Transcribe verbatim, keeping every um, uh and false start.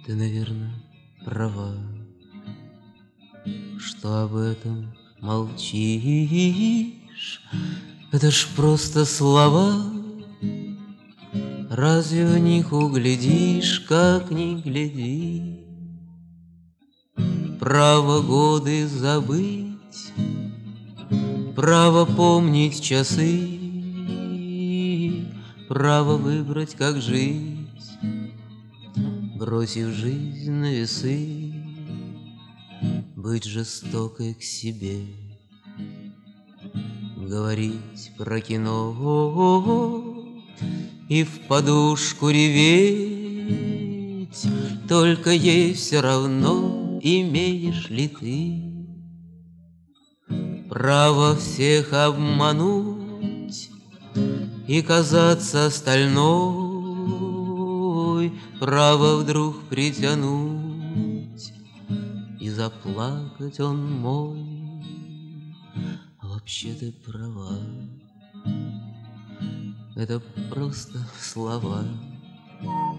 Ты, наверное, права, что об этом молчишь. Это ж просто слова, разве в них углядишь, как ни гляди? Право годы забыть, право помнить часы, право выбрать, как жить, бросив жизнь на весы, быть жестокой к себе, говорить про кино и в подушку реветь. Только ей все равно, имеешь ли ты право всех обмануть и казаться остальной, право вдруг притянуть и заплакать он мой. Вообще ты права, это просто слова.